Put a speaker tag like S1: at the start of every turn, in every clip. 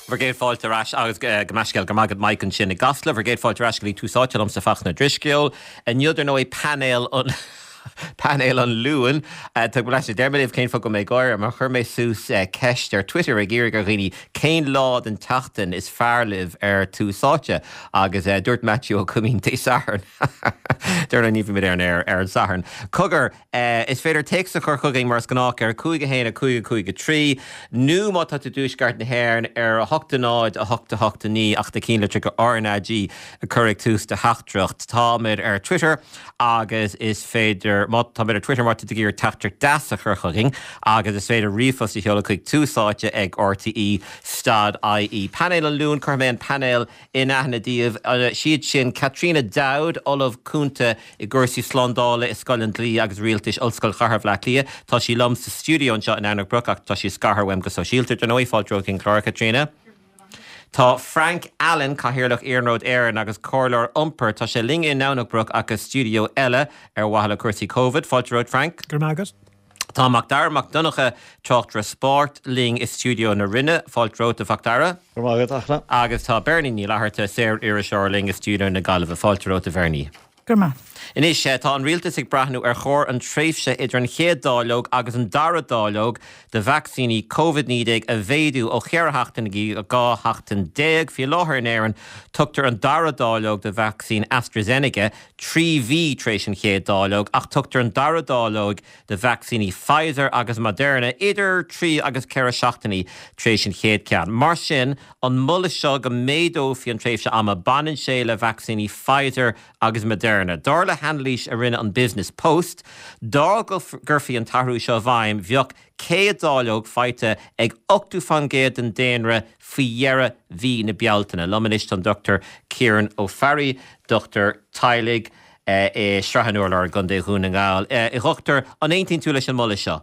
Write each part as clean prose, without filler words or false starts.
S1: Vergéad fáilte ras agus gomasceil go magad Mike an sin na gasla, vergéad fáilte ras go lí túsáitil am sa fachna drisceol, a niúidir nó é panel an luúan, tá go leis dermidh céim fo go mé gáir mar chur mé sús ceist ar Twitter a ggéir gur rií céin lád an tatan is fearlibh ar túsáite agus dúirt Matthew cumín té saharn. Dúir an níomh mid ar an saharn. Cogur is féidir teach a chur chugaí mar scanách ar 5-1-5-3, nu má tá dúisgart na hhéirn ar 8-9 a 8-8 ach de cín le go RNAG a churig tús de heachtracht táid ar Twitter agus is féidir tá mé Twitter mar gur teachtar deasa churchaing agus is féidir rifos I heola chuig túsáite ag RTE stad IE. Panel an lún chu mé an panel in aithna siad sin Catriona Dowd Olaf Cúnta I gcuirsaí slándála is Scoileann Dlí agus rialtais Ollscoil Chathair Lia. Tá sí lom sa stúdio an seo in Annabrook ach tá sí scarthar weim go so síaltar den óí fáil drogin chlár Catriona. Tá Frank Allen caithirlach Iarnród Éireann agus cóirleir umper tá sé ling in Annabrook agus stúdio eile ar wahala cuasaí COVID. Fáilteróid Frank.
S2: Gur mágad.
S1: Tá Macdara McDonagha teachtra sport ling is stúdio na rinne fáilteróid a Factara.
S2: Gur mágad achla.
S1: Agus tá Bernie ní leharta séir Irisheoir ling is stúdio na Gaillimh fáilteróid a Bernie.
S2: Gur má.
S1: Inis tá an rialtas ag brathnú ar chóir an tréifhse idir an chéad dáilóg agus an dara dáilóg de vaccíní COVID-19 a bhéadú ó chéarthachtain a gá hachtain déag fi láthir in Éireann tugtar an dara dáilóg de vaccín AstraZeneca 3V tréis an chéad dáilóg ach tugtar an dara dáilóg de vaccíní Pfizer agus Moderna idir 3 agus ceithre seachtaí tréis an chéad ceann. Mar sin an mulla seo go méadó fi an tréifhse am a banan sé le vaccíní Pfizer agus Moderna. Darla handlís a rinne an Business Post, dá go gurfií an tarú seo bhaim bheoch céad dáilóg feite ag 8 fangéad an déanra faoihearra bhí na bealtaine. Lomanist an Dr. Kieran O'Farry, Dr. Teilig Strahanúir gan dé hún an gáil. I ghochttar an 18 tú leis an mulla seo.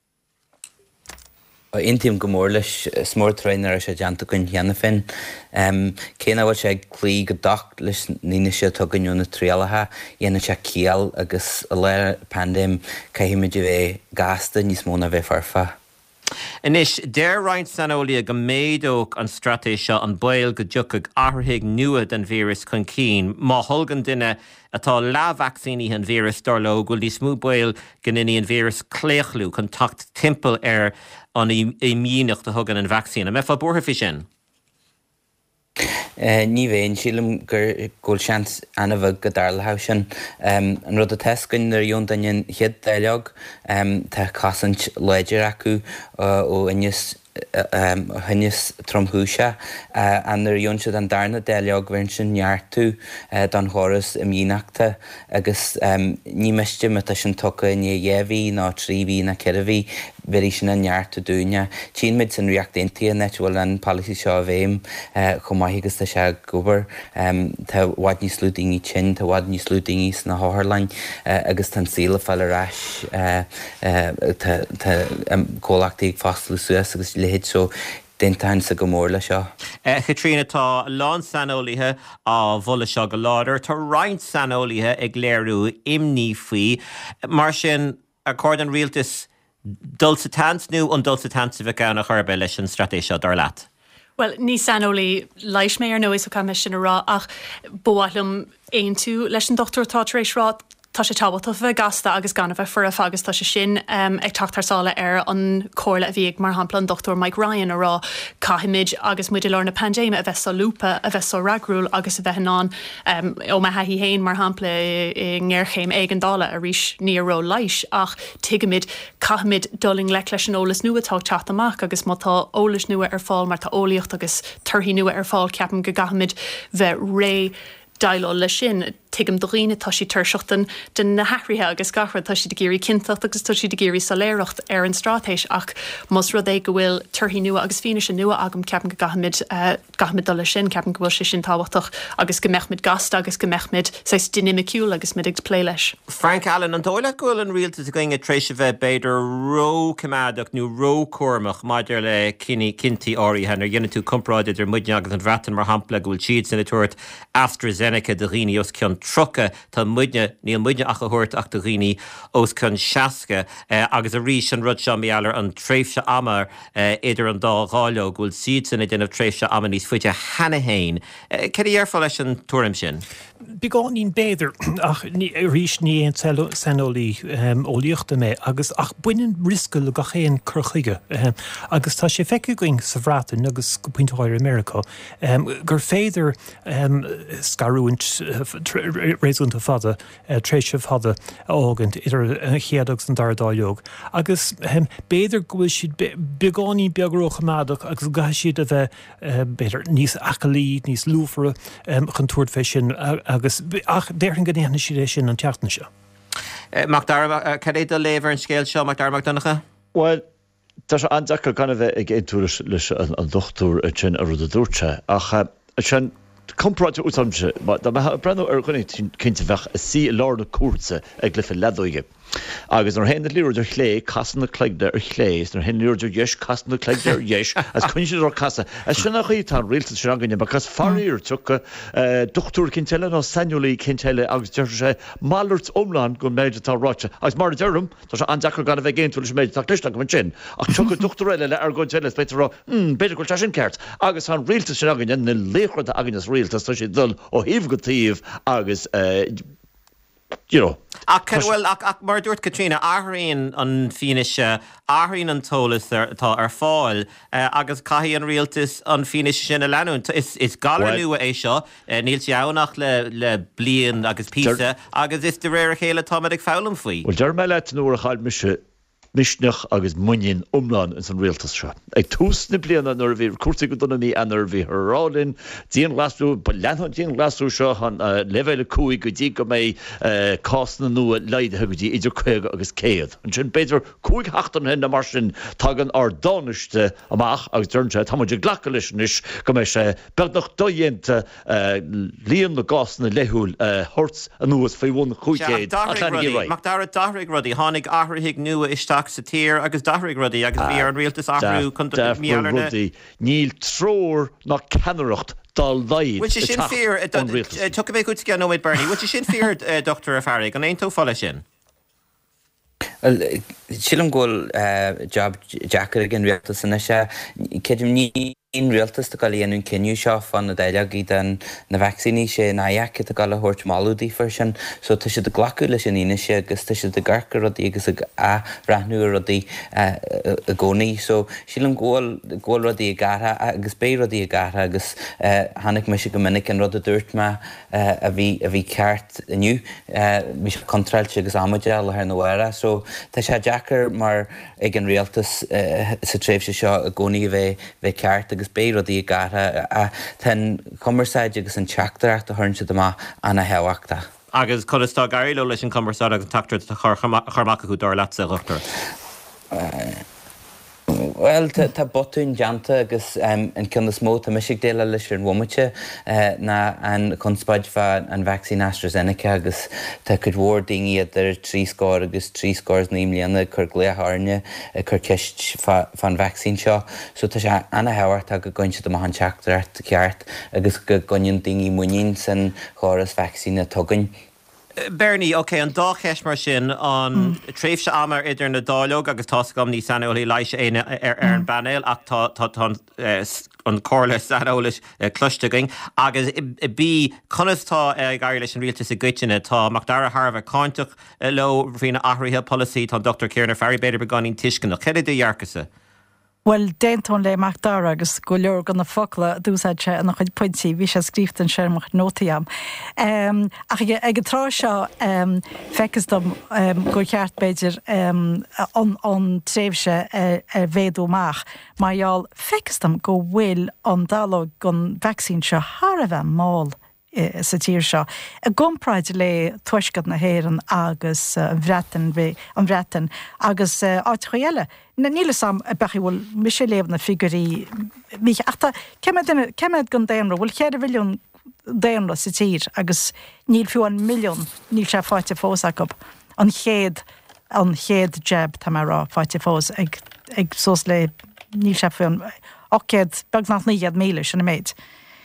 S3: Intim gomór leis smórtreinar sé deanta gon cheanna fin. Céna bhfuil sé clí go dach leis níine sé tuganúna tríalatha, dhéana sé cíal agus a le pandéim caihimiidir bheith gasta níos móna bheith farfa.
S1: Inis, déir roinnt sanolaí go méadóg an stratéis seo an bail go dtiocach athraigh nua den vírus chun cín. Má thulgan duine atá le vaccíní an vírus dorló go dí smú bail gannine an vírus cléochlú chun tacht timpeall ar an imíneacht a thugan an vaccín. A mefa bortha fi sin?
S3: Ní bhéin sílam gur ggóil seans anamh go darlatha sin. An rud a tescain ar dún dainn chiad daileog tá casant leidir acu ó Hinnis tromhúise an ar dún siad an darna daileog bhain sin neartú don choras i míneachta agus ní meiste me tá sin tucha ní dhéhí ná 3V na ceirhí bhí sin an neartú dúine. Tín mid san riacht intaí net bhfuil an policy seo a bhéim chumaithegus tá se gobar tá bhaid ní slúdaí sin, tá bhaid ní slúdaí na háthirlainn agus tan síla fel arás tá cólachtaí fástla suas agus lehéad so déntain sa go mór le seo.
S1: Catriona tá lán sanolaithe á bhula seo go láidir, tá roinnt sanolaithe ag léirú imní faoi, mar sin accord an rialtas dulsa tansnú an dulsa tansa bheith gan a churbe leis an stratéis seo dar leat.
S4: Well, ní sanolaí leis mé ar nóis ó cam sin ará ach bóilm éon tú leis an doctor tá rééis rá tá sé tábhailta bheith gasta agus gan bheith fur a fagus tá sé sin ag teachtarsála ar an cóirla a bhíag mar hampla an Dr. Mike Ryan ará caithimid agus muidir lár na pandéime a bheith sa lúpa a bheith sa ragrúil agus a bheith ná ó me haí héin mar hampla i ngéirchéim ag an dála a ríis níró leis ach tuigeimid caithimid doling le leis an ólas nua tá teach amach agus má tá ólas nua ar fáil mar tá ólaíocht agus turthaí nua ar fáil ceapan go gaithimid bheith ré dailó le sin tuigim do riine tá sí tuirseachtain den na hathraithe agus gahra tá si de géirí cintacht agus tá si de géirí saléireacht ar an strátéis ach más rud é go bhfuil turthaí nua agus fine sin nua agam ceapan go gaithimid do le sin ceapan go bhfuil sé sin táhachtach agus go meachmid gasta agus go meachmid sais dynamiciúil agus mid ag plé leis.
S1: Frank Allen an dóile goil an rialtas a going a tréis a bheith beidir ró cumádach nó ró cuarmach maidir le cinnti áirí henar dhéanana tú compráid idir muideag agus an bhreatan mar hampla gúil siad san túirt AstraZeneca de riine os cion trocha tá muidne níl muidne a chuirt ach do rií os chun seaca agus a rí an rud se méallar an tréifse amar idir an dááileo ghfuil siad san déanamh tréifse am níos fuite hena héin. Ceir dhearfá leis an túrim sin?
S2: Begánín béidir ach rís ní an sanolí ólíochta mé agus ach buinean riscail le gachéan curchuige agus tá sé feice going sa bhrátain agus go pointáir America gur féidir scarúint réúnta fada tréisih fada ágant idir chéadagus an dardáleog agus béidir gohfuil siad begání beagrócha máadach agus gaith siad a bheith béidir níos acalí, níos lúfara chun túirt fé sin agus ach déirn go dhéanana siad sin an teachna seo.
S1: Mac Darragh, cad é do lébhar an scéil seo Mac Darragh Macdonacha?
S5: Well, tá sé andeachar gan bheith ag éúras leis an dochtúr sin a rud a dúirte ach sin compráte útamse, brenn ar chunig cinnte bheith a sí lána cuasa ag glyfa ledóige. Agus ar hen líúidir chlé casan na cleigde ar chléis, ar hen líúidir dhéis casan na cleigde ar dhéis, as chuinse ar casa. A sinna chuí tá rialta sin angaine, because faríir tucha dochtúr cinteile nó sanúlaí cinteile agus deir sé máirt omláin go méidir tá ráite. Agus mar dearm, tá sé andachar gan a bheith géintúil is méidir tá clista go sin. Ach tucha dochtúr eile le ar go teile beidir rá, beidir go sin ceart. Agus an rialta sin angaine na léchreacha againnas rialtas tá sé dul ó híomh go tíomh agus
S1: Ach mar dúirt Katrina áthraíonn an fineise áthraíonn an tólas tá ar fáil agus caithí an rialtas an fineise sin a leanún. Is galar nua é seo níl teannach le blian agus písa agus is de réir a chéile táid ag fálam faoi.
S5: Well, dear me leit nuair a chaid mise misneach agus muin umláin in san rialtas se. Ag tús na bliana nar bhí cuasa go donna mí anar bhí rálinn díon glasú, ba leanhan díon glasú seo an leveile cuaig go dtí go mé cásanna nua leidethe go dtí idir chuig agus céad. An sin beidir cuaig heachtan hen na mar sin tagan ar dáneiste amach agus dúirnse tá muidir ghlacha leis níos go mé sé beagnach dóhénta líon na gásanna leithúil horts a nuas faoi bhún chuigéad.
S1: Mac Darragh rudí tháinig áthraigh nua isteach sa tír agus Darragh rudí agus bhí ar an rialtas ahrú chun míarna.
S5: Níl trór na ceannaireacht dal laid.
S1: Which is sin fear, tucha bheith chuid ceann nóid Bernie, which is sin fear, Dr. Farrig, an aon fáile sin?
S3: Well, sílam ghfuil job Jackar gin rialtas inise, céidim ní rialtas do gáil íonún cinniú seo fan na daileag í den na vaccíní sé na aice a gáil a thuirt máúdaí fir sin, so tá sé de glacu leis an ine sé agus tá sé de garcar rodí agus a rathnú rodí a gcónaí, so sílam ghfuil rodí a gartha agus bé rodí a gartha agus hanig me sé go minic an rud a dúirt me a bhí ceart aniu, bhí sé contrailte agus amuide le ar na bhara, so tá sé Jackar mar ag an rialtas sa tréimhse seo a gcónaí bheith ceart agus bé rodí a gartha a ten commerceid agus an teachtarach a thuirn siad amach anna hehaachta.
S1: Agus chutá gairló leis an commerceid agus tactar chormacha chu dá leat a ruchtar.
S3: Well, tá botún deanta agus an cynnas mó tá misig déile leis ar an bhomate na an conspáid an vaccín AstraZeneca agus tá chud mhór daoine idir 3 scór agus 3 scórs na imlíana chur glétharne chur ceist fan vaccín seo, so tá sé anna heabhart a go gointe do an teachtarart ceart agus go goinn daoine muín san chóras vaccín a tugann.
S1: Bernie, an dácheis mar sin an tréifse amar idir na dáileog agus tá gom ní sanolaí leiis éine ar an banéil ach tá an cóla sanolaís cluisteing agus bí conastá gaiir leis an rialtas a gcuiteine tá Mac Darragh Harveh cáintach le bhína athraithe policy tá Dr. Kieran Farry beidir beganín tiiscin nach chéad dhearcasa.
S6: Well, déintón le Mac Darragh agus go leor gan na focail dúsáid se nach chuid pointí bhí sé scríocht an seirmach nótaíam. Ach ag trá seo fecas dom go cheart beidir an tréimhse bhéadúach, maiall fecas dom go bhfuil an dálag gon vaccín seo thar a bheith máil sa tír seo. A gompraid le tuiscad na héireann agus an agus áit chuile. Na níle sam a bechi bhfuil mis sé léamh na figurí mí achta cemed gon déanra bhfuil chéad bhiliún déanra sa tír agus níl fiú an milliún níl sé fáite fós acu an chéad jab tá mar rá fáite fós ag sós le níl sé fiú an 8 beag nach 9 míle sin na méid.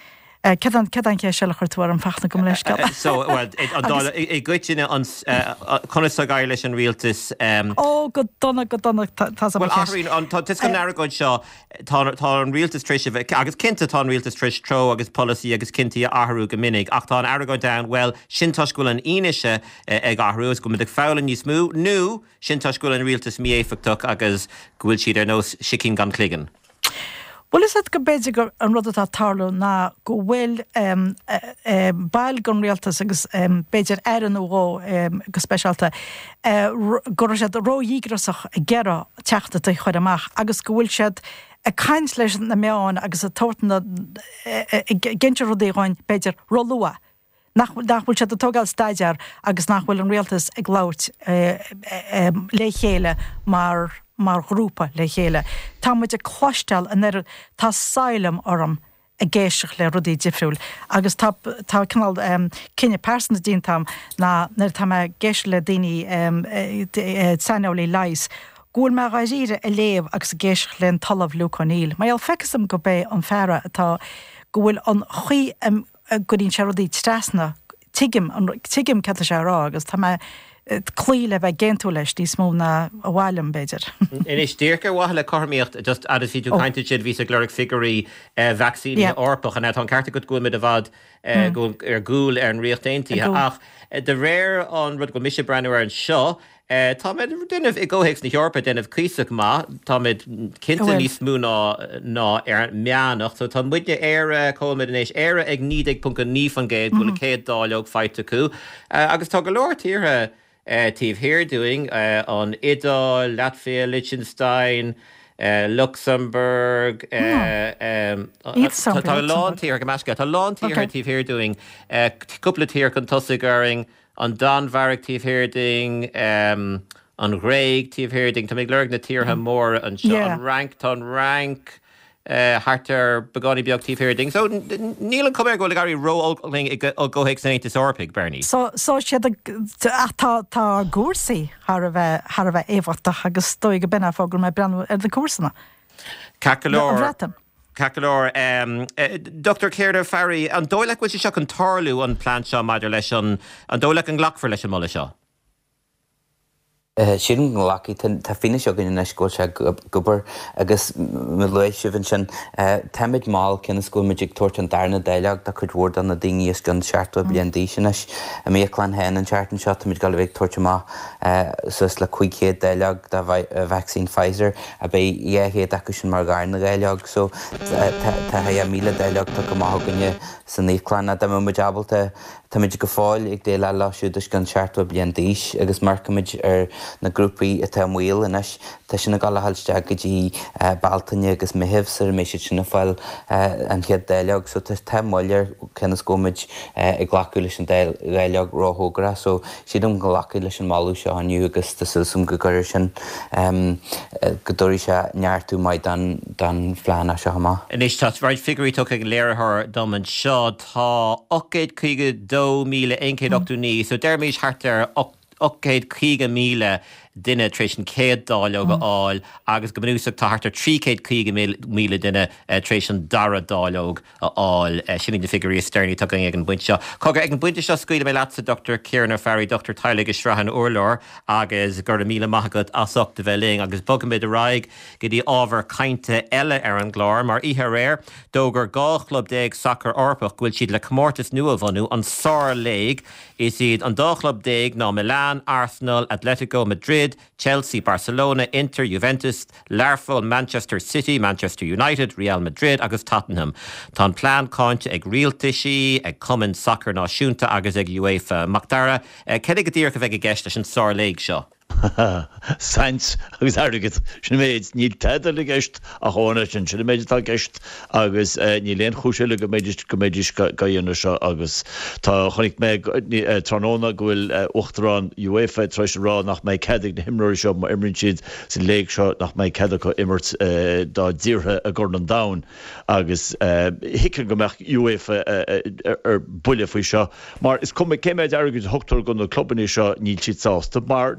S6: Cedan cé se chuirtúir an fachna go leis gal.
S1: So well I goitine an consa gair leis an rialtas
S6: ó go donna
S1: well áhrín an tis go naragóid seo tá an rialtas tríise agus cinnta tá rialtas tríis tro agus policy agus cinntaí ahrú go minic ach tá an agóid down well sintáisgúil an ionise ag ahrú go muidir fálan níos mú nó sintáisgúil an rialtas míéfachtach agus gohfuil siad ar nós sicin gan cligan.
S6: Well is het go beidir gur an rud atá tarlú ná go bhfuil bail gon rialtas agus beidir an óró go speisialta gur sé ró dígrasach a gera teachta a chuir amach agus go bhfuil siad a caiins leis na meáin agus a tortna ginse rudéáin beidir rolúa. Nachhfuil sé a tógáil staidir agus nachhfuil an rialtas ag láirt le chéile mar grúpa le chéile. Tá muid a chluistel an tá sailm orm a géiseach le rudí difriúil. Agus tá canal cinenne persna díntam ná tá géisi le daoine sanolí leis. Gúil me raíre a léamh agus géiseach len talamh lucaníl. Ma al fecasam go bé an fearra atá gohfuil an chuí goín se rudí strasna tuigim ceta sé rá agus tá clíle bheith géntú leis tí smó na a bhhailm beidir.
S1: Inis tíirce bhhaile le cormíocht just agus fiú caiinte siad ví a glóric figurí vaccíní orpach an an carta go gúil a bhd ar gúil ar an riochttaintíí ach de réir an rud go mis breú ar an seo tá dunneh I ggóhéics na Eorpa denmh cíiseach má tá cinnta níos mú ná ar meánach so tá muide éire comid inéis éire ag 9.9 fan géad bhfuil céad dáileog feite acu agus tá go leir tíre tíobh hairdoing an Idáil, Latvia, Liechtenstein, Luxembourg, tá lántíar go measca, tá lántíar tíobh hairdoing cúpla tíar chun tosaigh going an Danmharach tíobh hairdoing an Gréig tíobh hairdoing, tá mé glóir na tíortha mór an rank hartar begáí beag tíobh hairdoing. So níl an cumir go le garí róling ó ggóhéic san étas orpaig, Bernie.
S6: So siad tá gúrsaí har a bheith éhachtach agus dói go benna fágur me brenn ar na cuasanna.
S1: Cacalor, Dr. Céardar Farry, an dóileach bhfuil seach an tarlú an plant seo maidir leis an dóileach an ghlachfar leis an mola seo?
S3: Sin go laci tá fine seo gin scóil se gobar agus mu leis sin teid máil cinna scúil muidir tuairt an darna déileach de chud bhór an na daoine gan seaartú blion díisiis a mélan hen an seaartan seo mid gal bhéh tuairt má sus le chuigchéad déileach de vaccín Pfizer a bé dhéhéad acu sin mar garna déileach so tá míle déileach tá go máthganne san níomhlána de muideabalta tá muidir go fáil ag dé le láisiúdas gan seaartú blion díis agus marcamid ar na grúpaí a tá mhuiil inis tá sinna gála hallste go dtí baltaine agus mihibhsar mé si sinna fáil an chiad déileach so tá maiir cenas gomid ag ghlacu leis an déileach ráthógra so siad go lacu leis an máú seo aniu agus tá sulsum go gur sin godóirí se neartú mai dan phlána seo má.
S1: Inis tá bhaid figurí tu ag léirthir dom an seo tá 8,2,189 so dermís hartar 8,000 duine trééis an céad dáileog áil agus go bunúsach tá hartar 3,000 duine trééis an dara dáileog áil sinnig de figurí steirní tu ag an buinte seo. Cogur ag an buinte seo scuile mé leat Dr. Céardar Farry, Dr. Teilig Strahan Urlár agus gur míle maithagad asachta bheling agus bogam mid a raig go dtí ábhar cainte eile ar an glár mar ihe réir dógur gáchlub déag soccer orpach bhfuil siad le comórtas nua bhanú an sár léig is iad an dáchlub déag ná Milan, Arsenal, Atletico Madrid, Chelsea, Barcelona, Inter, Juventus, Liverpool, Manchester City, Manchester United, Real Madrid agus Tottenham. Tá plán cáinte ag rialtaisí ag cumann soccer náisiúnta agus ag UEFA Macdara. Cé go dtír go bheith gceist leis an sár léig seo?
S5: Sainz agus agad sinna méid níl teidir le gceist a tháina sin sinna méidir tá gceist agus ní léon chúisiile go méidir dhéanana seo agus tá chonig mé tróna gohfuil uchtarrán UEFA treis rá nach méid ceidig na himráir seo mar imrinn siad san léig seo nach méid ceidir go immert dá ddíortha a gcóna dain agus hiiceann go meach UEFA ar buile faoi seo mar is cum céimiid agad thugtar go na clubbaní seo níl siad sásta mar nach bhfuil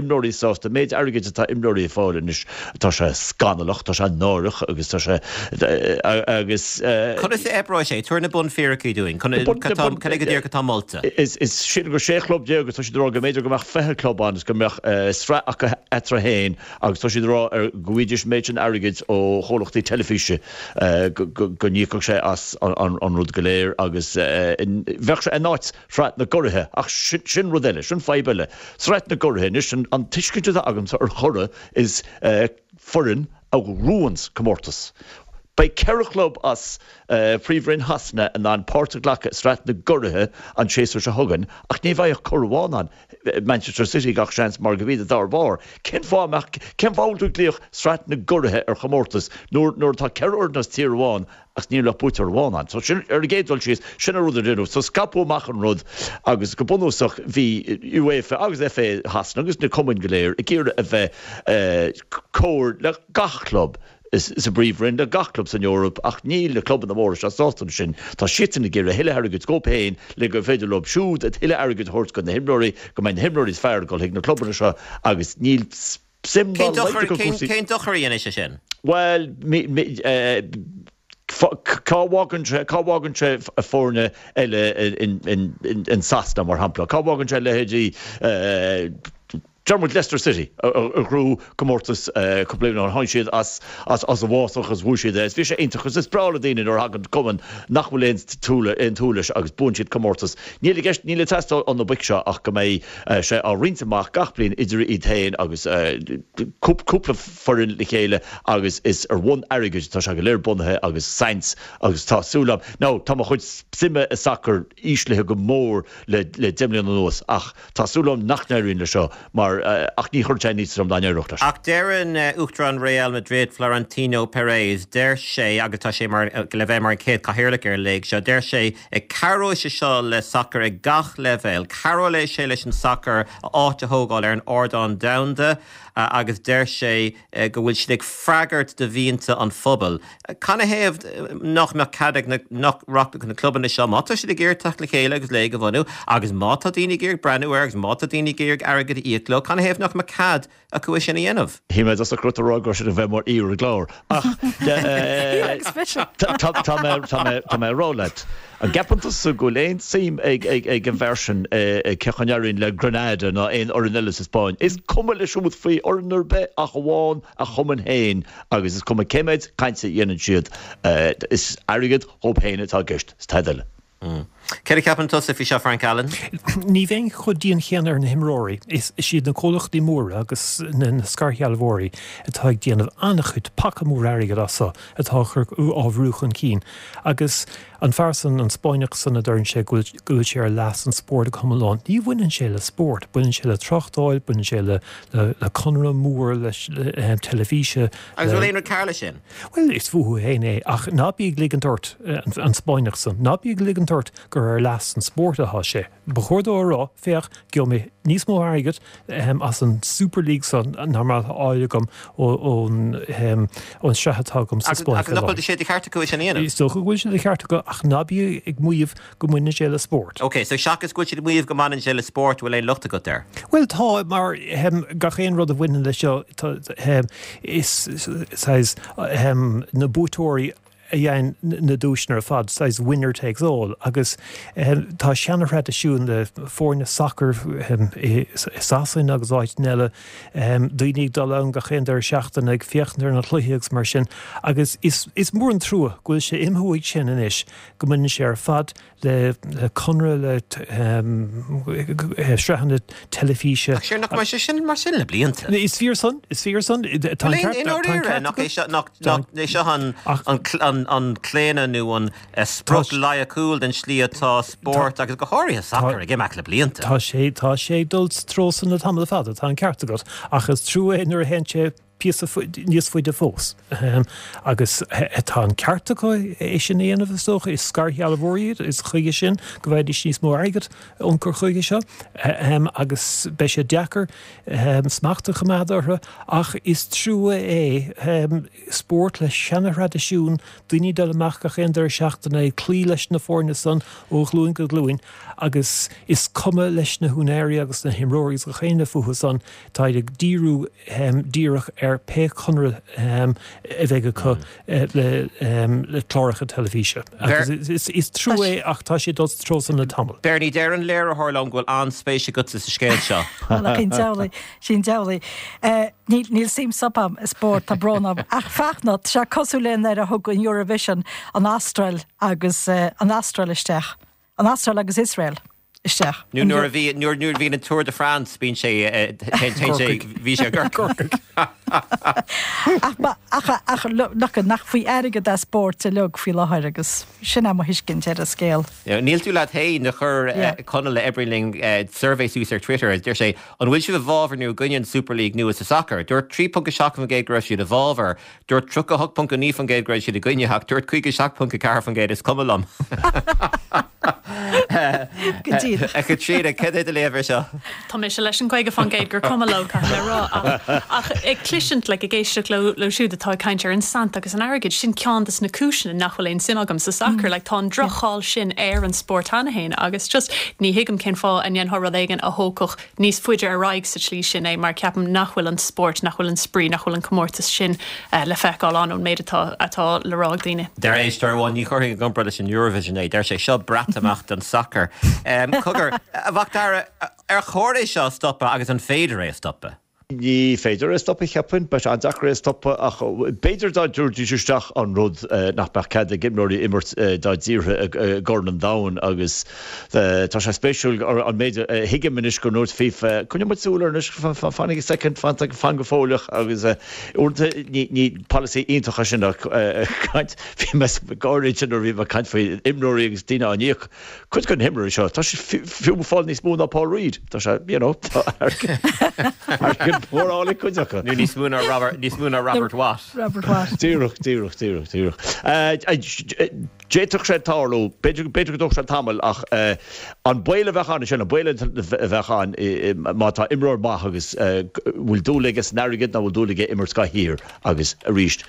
S5: imlóí sásta méid airgid tá imlóí fáilin is tá sé scanalach tá sé nárach agus tá sé agus
S1: Chuna sé ebrá sé tuairna bun fearchaí dúin chuna go dtíir go tá molta.
S5: Is sin gur sé club déag tá sé rá go méidir go meach fethe clubán go meach stra acha etra héin agus tá sé rá goidir méid an airgid ó chólachtaí telefíe go níoch sé as an rud goléir agus bheh sé náit sráit na gorathe ach sin rudéile sin feibile sráit na gorathe is an tuisciúte agamsa ar chora is forin a ruúans commórtas. Bei Kerchlub as príomhrin hasna an an Portaglacha sráit na gorathe an séar se thugan ach ní bhaith choháán Manchester City gach seans mar go bhíad dar bhar. Cin fáilú glíoch sráit na gorathe ar chomórtas nuair tá ceirnas tíorháin ach ní le putar bháin. So sin ar géadhil síos sinna rud duú, so scapóach an rud agus go bunúsach bhí UEFA agus FA hasna agus na cumin goléir i ggéir a bheith cóir le gachclub. Is a bríomhrin a gachclub san Europa ach níl le club an na mór sátan sin tá sitan ggéir a hiile airgid scópéin le go féidir lob siúd a hiile airgid hort go na himróí go main himróí fear go na clubban seo agus níl sim
S1: cén docharí is sin.
S5: Well cáhágan sé a fórne eile in Sasna mar hampla cáhágan sé lehéidí Dermot Leicester City grú commórtas compléin an hainsiad as a bhásach as bhúisiad is bhí sé intachas is brala daine ar hagan cuman nachhfuil túla in túlas agus búnsiad commórtas. Níle testáil an na bicse ach go mé sé á rintamach gachblin idir í tain agus cúpla forin le chéile agus is ar bhain airgid tá se go léir bunathe agus Sainz agus tásúlam. No, tá chuid siime a sacr íslethe go mór le dimlíon an nuas ach tásúlam nachnéirín le seo mar ach ní chuirte níos am daine
S1: ach déireann Uachtarán Real Madrid Florentino Perez déir sé agus tá sé mar le bheith mar céad caihirirla ar le seo déir sé ag caró sé seo le soccer ag gach level caró lé sé leis an soccer áit a thógáil ar an ordán damda agus déir sé go bhfuil si ag freagart de bhínta an phobal. Canna héamh nach me cadach nach rock na clubban na seo mátá si ggéir teach le chéile agus le go bhhanú agus mátá daoine géir breú agus mátá daoine géir agad íló Can héamh nach me cad a cuaisi sin dhéanamh.
S5: Hí me as a crutará go sin a bheith mar ír a glár. Tá mé rólet. A gapantas sa go léon sim ag an version cechanearín le Grenada ná éon ornellas is Spáin. Is cuma le siúmut faoi ornar be a gháin a chuman héin agus is cuma céimiid cainte dhéanaan siad is airgid hóphéine tá gist staideile.
S1: Ceir ceapantas a fi seo Frank Allen?
S2: Ní bhéin chudíon chéanar na himróí is siad na cólachtaí mór agus na scarthealmhórí atá ag déanamh annachchuid pacha mór airgid asa atá chur ábhrúchan cín agus an fearsan an Spáineach sanna dúirn sé go sé ar leas an spórt a cumán. Ní bhaineann sé le spórt, buineann sé le trachtáil, buineann sé le conra mór leis telefíse.
S1: Agus bhfuil éonar carla sin?
S2: Well, is fuú héine ach nábíag ligantort an Spáineach san, nábíag ligantort gur ar leas an spórt atá sé. Bechordó rá féach go mé níos mó airgid as an Super League san normal áilegam ón seachatágam sa Spáin.
S1: Agus nachfuil sé de cheartta go sin éanamh?
S2: Is tócha bhfuil sé de cheartta go ach nábí ag muomh go muine sé le spórt.
S1: Ok, so seachas go si muomh go manan sé le spórt bhfuil é luchta go there?
S2: Well, tá mar gachéon rud a bhainean le seo is na bútóirí a dhéan na dúisnar fad sais winner takes all agus tá seanarrad a siún le fórna soccer sasan agus áit nela daoinig dal an gachéar seachtain ag fiochtnar na chluitheags mar sin agus is mór an trúa ghfuil sé imthúid sin inis go muine sé ar fad le conra le srehanna telefíse.
S1: Sér nach mar sin mar sin le blianta.
S2: Is fear son
S1: an cléine nu an sprot laiacúil den slíatá sport agus go háirithe sacr a gimach le blianta.
S2: Tá sé dul trósan na tamla fada tá an ceartta got achas trú nuair hen sé níos faoi de fós. Agus tá an ceartacóid é sin éanamh socha is scartheal bhóríad is chuige sin go bhfuid is níos mó aigad ionchar chuige seo agus be sé deachar smachta chamádartha ach is trúa é sport le seanarradisiún duine dal amach a chéidir seachtainna clí leis na fórna san ó glúin go glúin agus is cuma leis na húnéir agus na himróirs go chéine fuha san tá ag díú díireach pe chunra a bheith go le chláiricha televíse. Is trú é ach tá sé dul trosan na tamil.
S1: Bernie Darren léir a hálang bhfuil anspéise go sa scéil seo.
S6: Sin deala. Níl sim sapam sport a brona ach fachnat se cosúlen ar a thug in Eurovision an Astral agus an Astral isteach. An Astral agus Israel.
S1: Nuair bhí na Tour de France bín sé bhí sé gur.
S6: nach faoi aige de sport a lug fi láthir agus sin am hiiscin te a scéal.
S1: Níl tú le hé na chur chuna le Ebriling surveys ús ar Twitter dir sé an bhfuil si a bhábharnú gunnean Super League nuas a soccer. Dúir 3.7 fan géad greibh siad a bhábhar, dúir 3.9 fan géad greibh siad a gunneach, dúir 5.7 car fan géad is cumlam. Go tríad a cad é léomhar seo.
S4: Tá mé se leis an chuige fan géad gur cumló le rá ach ag cliisiint le a géiste le siúd atá caiintear an Sant agus an airgid sin ceantas na cúisina nachfuil sin agam sa sacr le tá drochaáil sin ar an sport hena héin agus just ní hiigem cin fá a dhéon thora éigen a hócoch níos fuidir a raig sa tlí sin é mar ceapam nachfuil an sport nachfuil an sprí nachfuil an commórtas sin le feicáil an méid atá le rág daine.
S1: Der éistar bháin ní chuirtha an gombrada sin Eurovision é, der sé seo bratamach an soccer. Cogur, bhachtara ar chóir é seo stoppa agus an féidir é stoppa.
S5: Ní féidir is stoppa cheapin, be an dachar is stoppa ach beidir dá dúirtíisteach an rud nach bechcad a gimróí immert dá ddíre Gordon Down agus tá sé spéisiúil an méid hiigeimiis go nóir FIFA chunne mar súlarnis fannig second fan go fólach agus únta ní policy iontacha sin caiint fi me gáid sin bhí caiint faoi imróí agus tíine aníoch chud gon himir seo, tá sé fiú fáil níos múna Paul Reid, tá sé Bhrála chuideacha.
S1: Ní smúna Robert Watt.
S5: Tíireach. Déach sé tálú, beidir go sé tamil ach an buile bheitchan sin, an buile bheitchan má tá imróir maith agus bhfuil dúlagus narigid na bhfuil dúlaige immar sca hir agus a ríist.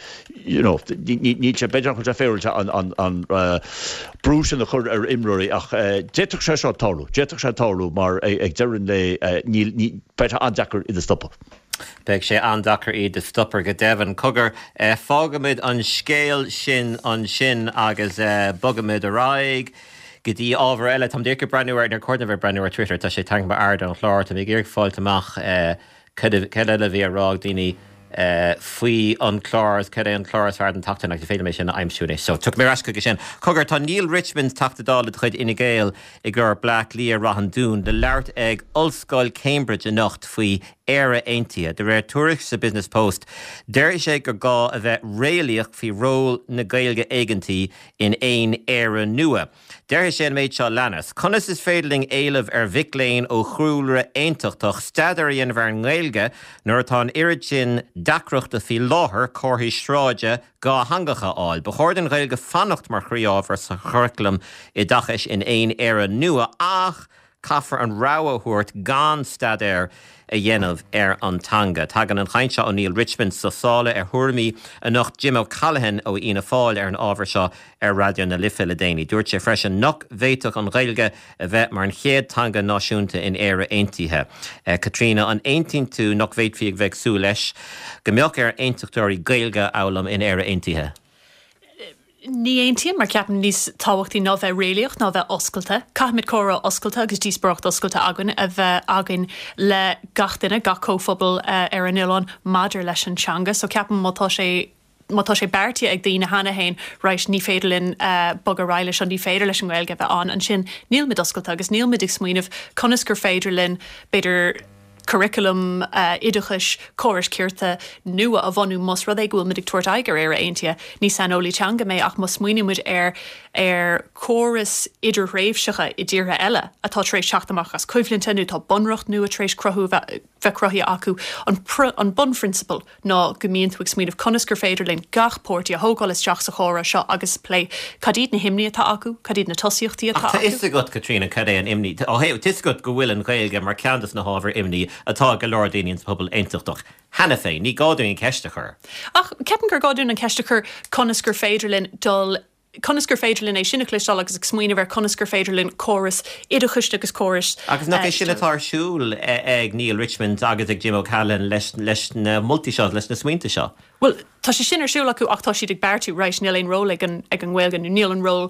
S5: Ní sé beidir chu féilte an brúsin a chur ar imróí ach déach sé tálú mar ag dearann le beidir andachar i stoppa.
S1: Beg sé andachar iad de stopper go Devon Cogur fágamid an scéal sin an sin agus bugamid a raig go dtí ábhar eile tam déir go breúir ar cordna bh breúir Twitter tá sé teang ba aird an chláir tá ag ggéir fáilt amach ceile le bhí a rág daoine faoi an chláras ce an chláras fear an tatainach de féile mé sin aimimsúna. So tu mé asca go sin. Cogur tá Neil Richmond tatadála chuid ina ggéal i ggur Black Lí a rahan dún de leirt ag Ulscoil Cambridge a nacht faoi éire aintia de réir tuaireach sa Business Post. Deir sé gur gá a bheith réalaíoch fi ról na gailge éigeantí in éon éire nua. Deir sé méid seo lenas. Conas is féidirling éileh ar Vicléin ó chrúlra aontachtach staidir íon bhar an gailge nuair atá irid sin dacrochta fi láthair cóthaí sráide gá hangacha áil. Bechóir den gailge fannacht mar chríomhar sa churclam I dachais in éon éire nua ach caafar an ráhahuairt gan stadéir a dhéanamh ar an tanga. Tagan an chaint seo ó Neil Richmond sa sála ar thuirmí a nach Jim O'Callaghan ó ina fáil ar an ábhar seo ar radio na Lifa le déine. Dúirt sé freisin nach bhéiteach an ghailge a bheith mar an chéad tanga náisiúnta in éire aontaithe. Catriona an 18 tú nach bhéit fiag bheith sú leis go mbeadh ar aontachtúirí gailge álam in éire aontaithe.
S4: Ní aontíon mar ceapan níos táhachttaí ná bheith réalaocht ná bheith oscailte. Caithmid córa oscailte agus díos brocht oscailte agan a bheith agan le gach duine gach cóphobal ar an Ullán maidir leis an teanga, so ceapan mátá sé beirtí ag daoine hena hain reis ní féidirlinn bug a ráile an ní féidir leis an ghilge bheith an sin níl mid oscailte agus níl mid ag smaoinmh conas gur féidirlinn beidir curriculum idachas choris círta nua a bhanú mas rud é gúil midig tuairt aiger ar aontia ní sanolí teanga mé ach mas muoinimiid ar choras idir réimhsecha I ddíortha eile atá trééis seachtamach as cuimhlintenú tá bunracht nua trééis crothú bheithcrothí acu an bun principle ná gomíontuig smíanamh conascar féidir len gach pórtí a thógáil is teach sa chóra seo agus lé cadíd na himní atá acu, cadíd na tosíochttaí atá acu.
S1: Is a go Katrina cadé an imní tis go go bhfuil an ghailge mar ceantas na hábhar imní atá go leor daoine pobl eintochtach. Hanna fé, ní gáún an ceiste chur.
S4: Ach ceapan gur gáún an ceiste chur conascar féidirlinn dul Conascar féidirlinn é sinna clistal agus smuoine bhar conascar féidirlinn choras idirchuiste agus choras.
S1: Agus nach é sinna tarsúil ag Neil Richmond agus ag Jim O'Callaghan leis na multiseo leis na smuointe seo.
S4: Well, tá sé sinar siúil acu ach tá siad ag beartú ráis níl éon ról ag an ghilgan níl an ról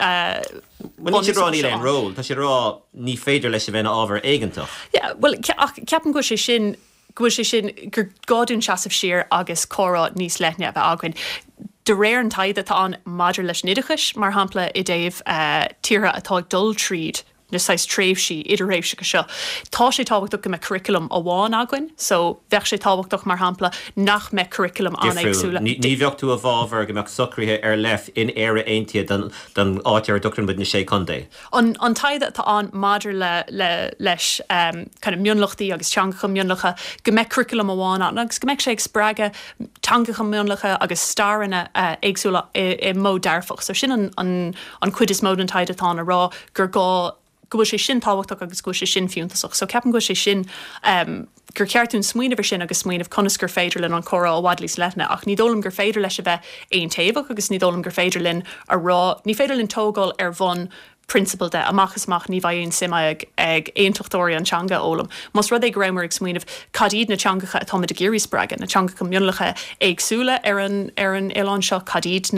S1: Well, ní rá níl éon ról, tá sé rá ní féidir leis a bheith ábhar éigentach.
S4: Yeah, well, ceapan go sé sin gur gáún seasamh siar agus chorá níos leithne a bheith agrainn. De réir an taide tá an maidir leis nidachas mar hampla I déobh tíre atá dul tríd na sais tréimh sí idir réimhse go seo. Tá sé táhachtach go me curriculum a bháin againn, so bheith sé táhachtach mar hampla nach me curriculum an éagsúla.
S1: Ní bheocht tú a bhábhar go meach socríthe ar lef in éire aontia don áitear doctrin bud na sé condé.
S4: An taide tá an maidir leis kind of mionlachtaí agus teangacha mionlacha go me curriculum a bháin an agus go meid sé ag sppraige teangacha mionlacha agus staranna éagsúla I mó dearfach. So sin an cuid is mód an taide tá a rá gur go sé sin táhachtach agus go sé sin fiúntaach. So ceapan go sé sin gur ceartún smuoineh sin agus smuoineh conascar féidirlinn an chora ó bhhaidlís leithne ach ní dólam gur féidir leis a bheith éon taobh agus ní dólam gur féidirlinn a rá ní féidirlinn tógáil ar bhon principle de amachchasmach ní bhaon sima ag éontochtóirí an teanga ólam. Mas rud é gramar ag smuoineh cadíd na teangacha atá de géirí spraige, na teangacha mionlacha éagsúla ar an eán seo cadíd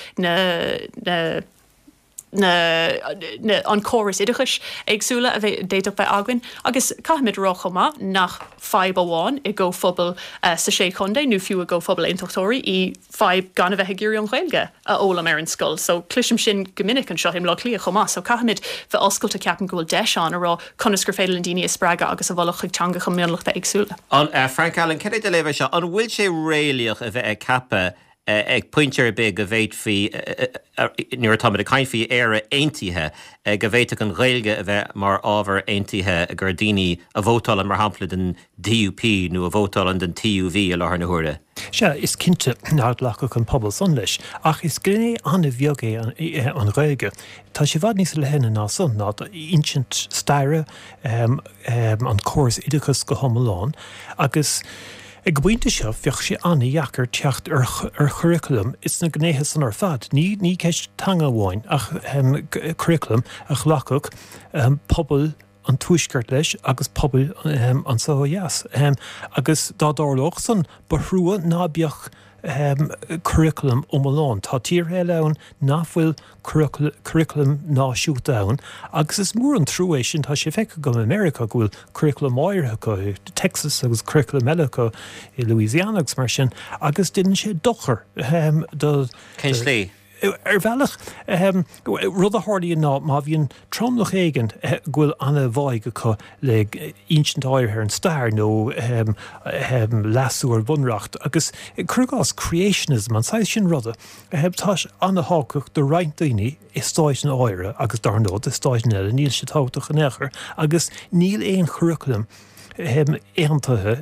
S4: an choras idachas agsúla a bheith déadach bheith againn agus caiimiid rochama nach feib amháin I go phobal sa sé condé nó fiú a go phobal intochtóirí I feib gan a bheith géirí an chhailge a ólam ar an scoil. So clisim sin gomininic an seo him le clia chomá. So caiimiid bheith oscailta ceapan go bhfuil deisán a rá conascar féidir an daoine is sppraga agus a bhach ag teangacha mionlachta agsúla.
S1: An Frank Allen cé de léh seo an bhfuil sé réalaach a bheith ag cappa ag pointear be go bhéit fi nuair tá a caiinfií éire aontithe go bhéite an ghailge a bheith mar ábhar aontithe a gur daoine a bhótáil an mar hampla den DUP nó a bhótáil an den TUV a láthar na huaire.
S2: Se is cinnte nálacha an pobl son leis, ach is grinné anna bheogé an ghailge. Tá sé bhd níos le henne ná son ná insint staire an choras idachas go thomáin agus ag buinte seo bheoh sé anna dheachar teacht ar curriculum is na gnéthe san ar fad. Ní ceist tanga bháin ach curriculum a chhlachach pobl an tuisgurt leis agus pobl an saoas. Agus dádárlach san barhrúa ná beoch curriculum Malán. Tá tír heile náfuil curriculum náisiút ann, agus is mór an trúéis sin tá sé feice go America gohfuil curriculum áirithe go Texas agus curriculum eile go I Louisiana agus mar sin, agus didn't sé dochar
S1: Cén slí?
S2: bhealach rud a hádaí ná má bhíon tromlach éigen ghfuil anna bhaige chu le insint áirthe an stair nó lasúar bunracht agus crugás creationism an sais sin rudda tá anna hácach do roinnt daoine is stáis na áire agus darnód is stáis na eile níl sé táach an éair agus níl éon curriculum éantathe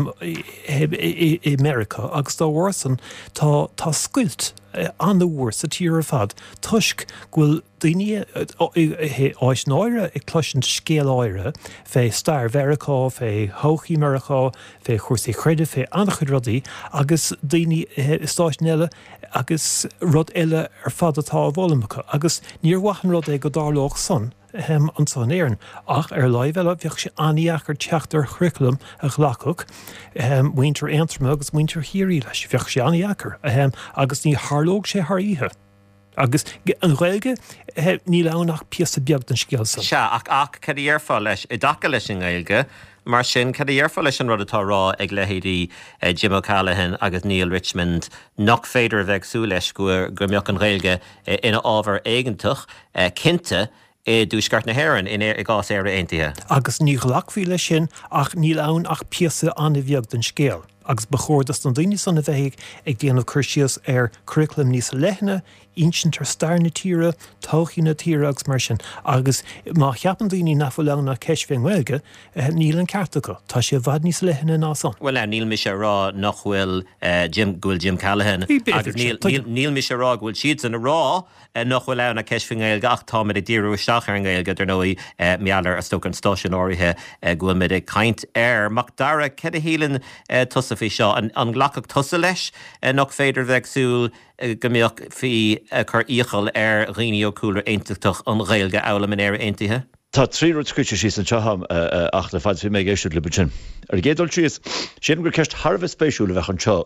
S2: America agus dá bhharsan tá scuilt an bhhuair sa tír a fad tuisc ghfuil daoine áis náire ag cloisint scéal áire fé stair Verachá, fé Hóchaí Marachá, fé chuirsaí chreide fé annach chud rudaí agus daoine stáis eile agus rud eile ar fad atá bhlamcha agus níor bhachan rud é go dárlách son an san éan ach ar leibhile bheoh sé aníachar teachtar curriculum a ghlachach muintear antrama agus muintear hiirí leis bheoh sé aníachar agus ní tharlóg sé thíthe. Agus an ghailge ní lenach piasa beag den scéalsa.
S1: Se ach cad dhearfá leis I dacha leis an ghailge mar sin cad dhearfá leis an rud atá rá ag lehéadí Jim O'Callaghan agus Neil Richmond nach féidir bheith sú leis go mbeoch an ghailge ina ábhar éigentach cinnte dúsgart na hhéann in gás éire aontaithe.
S2: Agus ní ghlachhí lei sin ach níl ann ach piasa anna bheag den scéal. Agus bechóirdas an daoine sanna bheith ag déanamh chuirsíos curriculum níos lethna, insin tar star na tíre, tóchaí na tíre agus mar sin. Agus má cheapan daoine nafuil na ceisfing bhilge, níl an cartacha, tá sé bhd níos lethna ná san.
S1: Well, níl mi sé rá nach bhfuil Jim Callahan. Agus níl mi sé rá bhfuil siad an rá nach bhfuil anna ceisfing éil gach tá mid díú isteach ar an gailge ar nóí meallar a stocan stáisiún áirithe ghfuil mid caint mac dara ced a hílann tusa fí seo an ghlachach tusa leis nach féidir bheitsúil gombeoch fí chur íochail rií ó coolar aintach an ghailge elam in aontaithe?
S5: Tá tríúscuite sí an teham ach le fad fi mé géisiú le butin. Ar gédul síos sin gur ceist Harbh spéisiúla bheith an seo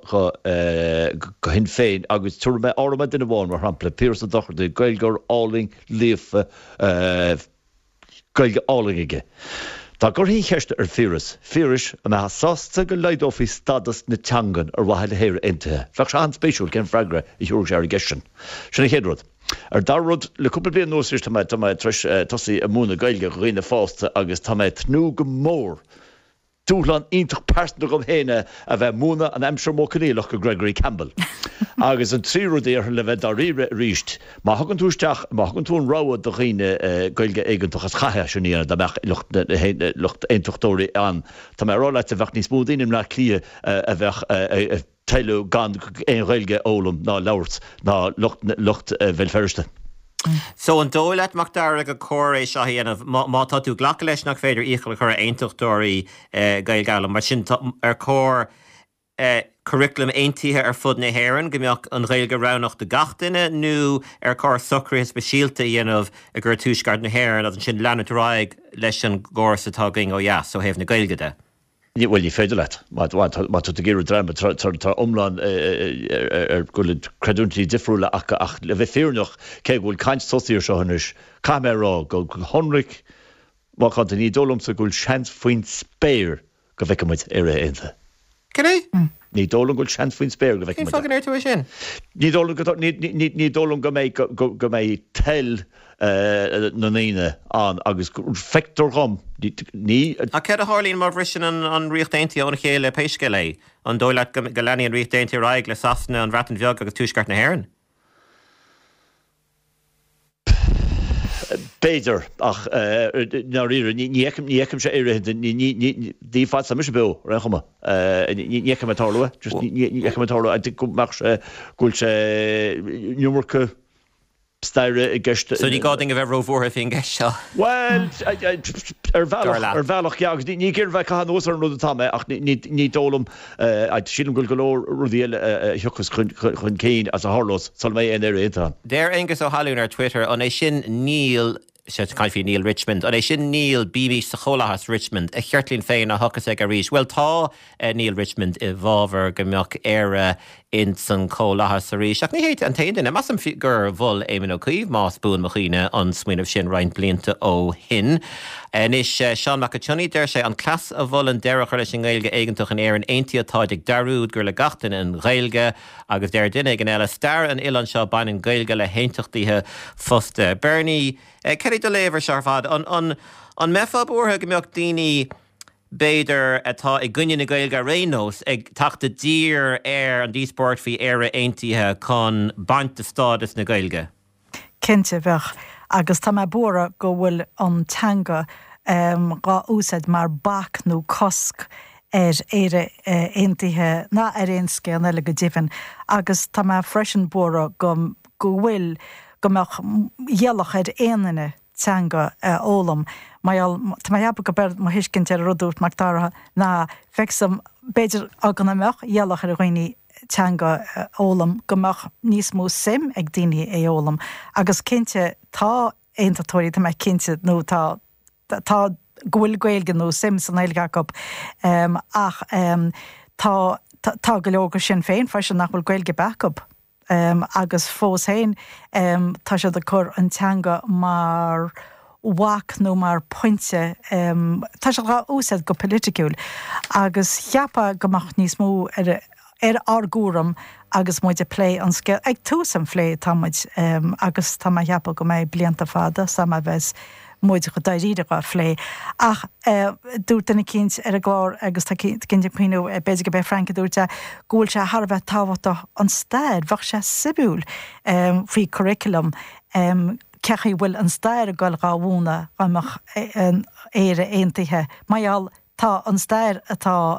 S5: go hin féin agus tú me áma duna bháin mar hapla píras a dochar de gailgur áling líomh gailge álingiige. Tá gur hí cheiste ar fíris a me sásta go leid ofí stadas na teangan ar bhaile héir aontaithe. Fech se an spéisiúil cén freigra I thuúr sé ar geisin. Sinna chéadrod. Ar darrod le cúpla bliain nóir tá tosaí a múna gailge roioine fásta agus tá tnú go mór dúlan ionintach persna go héine a bheith múna an aimsir mó canílach go Gregory Campbell. Agus an trírodéir le bheith dar ríist, má hagann túisteach má hagann tún ráha do riine gailge éigeantach as chathe sinníana de lucht aontochtóirí an. Tá mé rálaid a bheith níos módaínim le clia a bheith teilú gan éon réilge ólam ná labhart ná lucht bhfuil
S1: So an dóileit mac dar go choréis seo héanamh má tá tú ghlacha leis nach féidir íochail chur aontochtóirí gailgeala mar sin ar cór curriculum aontaithe ar fud na hhéireann gombeoch an réilge ránach de gachtaine nó ar cór sucraithe speisialta dhéanamh a gur túisgart na hhéireann an sin leanna ráig leis an gcóras atá going ó so héamh na gailge de.
S5: Well, you féidir leit. Má tú géirú dreim tá omláin ar goil creúntí difriúla ach le bheith féarnach cé bhfuil caint tosaíir seo hanis camerará go honric má chu ní dólam sa gúil sean faoin spéir go bhheicimiid ar aonta.
S1: Cé?
S5: Ní dólam gúil sean faoin spéir go bhheicimiid.
S1: Cén fágan tú sin?
S5: Ní dólam go méid tel na naine an agus fector gom ní
S1: a ce a hálíonn mar bhrisin an riocht aontaí óna chéile péisce lei an dóile go leanaí an riocht aontaí raig le safna an bhreatan bheag agus túisgart na hhéireann.
S5: Béidir ach ná riire nícham sé éire ní fád sa mis be ra chuma nícham atála just nícham atála a go mar gúil sé numarcha staire I gceiste.
S1: So ní gáing a bheith rómhórtha fin gceist seo?
S5: Well, ar bhealach agus ní gur bheith caihan ósar nó táime ach ní dólam sílam goil golóir rudíal thuchas chun céin as a hálós sal mé an ar éanta.
S1: Déir agus ó halún ar Twitter an é sin níl sé caiifi Neil Richmond, an é sin níl bíbí sa cholahas Richmond, a cheirtlín féin a thuchas ag a ríis. Well, tá Neil Richmond I bhábhar gombeoch éire in san cholahas a ríis. Ach ní héit an taon mas an gur bhil éimean ó cuomh más bún mo chuoine an smuoinmh sin roiint blianta ó hin. Nis Sean McAchunny déir sé an clas a bhil an deirechar leis an ghailge éigeantach an éireann aontaí atá ag darúd gur le gachtain an ghailge agus déir duine an eile star an Ilan seo bain an ghailge le héintachtaithe fosta. Bernie, Ceir do léomhar searfad an mefa bútha gombeoch daoine béidir atá ag gcuine na gailge rénos ag tachta dír an dísport fhí éire aontaithe chun baint de stádas na gailge.
S6: Cinnte bheith agus tá me búra go bhfuil an teanga gá úsad mar bach nó cosc éire aontaithe ná ar éon scéal eile go ddífann agus tá me freisin búra go bhfuil gombeoch dhéalach ar éanaine teanga ólam. Tá mai heappa go beir má hiiscint ar rudút mar tára ná feicsom beidir agan amach dhéalach ar roioine teanga ólam gomach níos mó sim ag daoine é ólam. Agus cinnte tá aontatóirí tá mai cinnte nó tá ghfuil gailge nó sim san éil gacab ach tá go leoga sin féin fa sin nach bhfuil gailge backup. Agus fós hain tá sé de chur an teanga mar wach nó mar pointe tá sé rá úsad go politicúil agus cheappa gomach níos mó ar árgúram agus muide lé an scéil ag túsam lé táid agus tá heappa go méid blianta fada sama bheits muide go daíide go lé ach dúirtainna cinint a glár agus cinnte cuiinú beidir go be Franca dúirte gúil se Harbheith táhata an staid bhah se sibúil faoi curriculum cechaí bhfuil an stair a gáil gáhúna amach éire aontaithe maiall tá an stair atá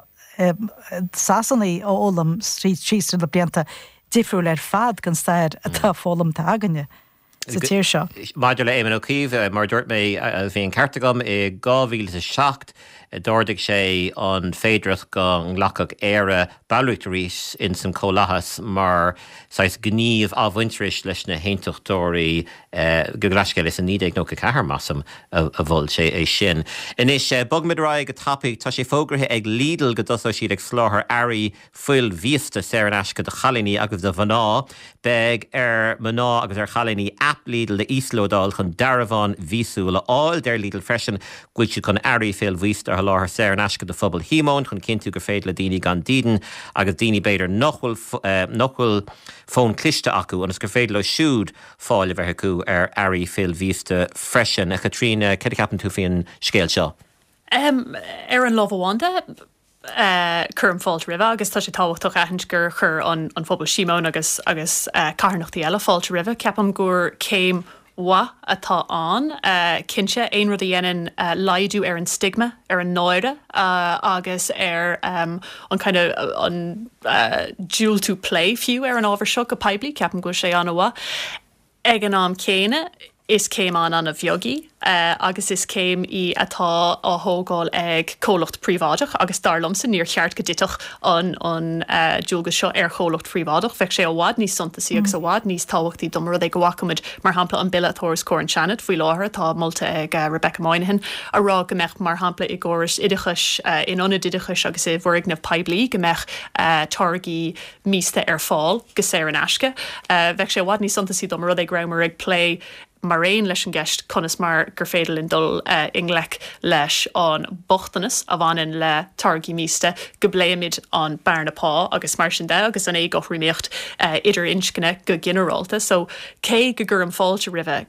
S6: sasannaí ó ólam trístra le blianta difriúil fad gan stair atá fólam tá aganne. Sa tíir seo.
S1: Maidir le éman ócíomh mar dúirt mé a bhíon cartagam i 2007 dúirdigh sé an féidirach go nglacach éire bailúachtaríos in san cólachas mar sais gníomh ábhaintris leis na héintachtóirí go glascail is an 19 massam a bhfuil sé é sin. Inis bogmid rá go tapaigh tá sé fógrathe ag lídal go dosá siad ag sláthar airí fuil víosta sé an eisce do chalíní agus do bhaná, beg maná agus chalíní app lídal de Íslódáil chun darabhán vísú le áil der lídal freisin gúil si chun airí féil víosta láthar sé an eisce do phobal hímón chun cinntiú gur féad le daoine gan díden agus daoine beidir nachhfuil fón cliste acu agus gur féad le siúd fáil bheith acu airí féil víosta freisin a Catrína ce capan tú faoin scéil seo.
S4: An lámhháinte chum fáilt rih agus tá sé táhachtach aint gur chur an phobal símón agus carnachtaí eile fáilte rih ceapam gur céim wa atá an cinse aon rud a dhéanaan laidú an stigma an náire agus an kind of an dual to play fiú an ábhar seo go peblií ceapam go sé an bha ag an am céine is céim an a bheogaí agus is céim í atá á thógáil ag cólacht príomháideach agus darlamsa níor cheart go ditach an dúlgus seo chólacht príomháideach feic sé bhád níos sontasaí agus bhád níos táhachttaí domara ag go bhhacaid mar hampla an biletóras córan Shannon faoi láthair tá molta ag Rebecca Moynihan a rá go meach mar hampla i ggóras idechas inionad idechas agus é bhrig na peblií go meach targaí místa fáil go sé an eisce feic sé bhád níos sontasaí domara ag raimar ag play mar réon leis an gceist conas mar gur féidir in dul inglech leis an bochtanas a bhain le targaí místa go bléimiid an bearnapá agus mar sin de agus an é gohríocht idir inscinne go generalta so cé go gur an fáilte rih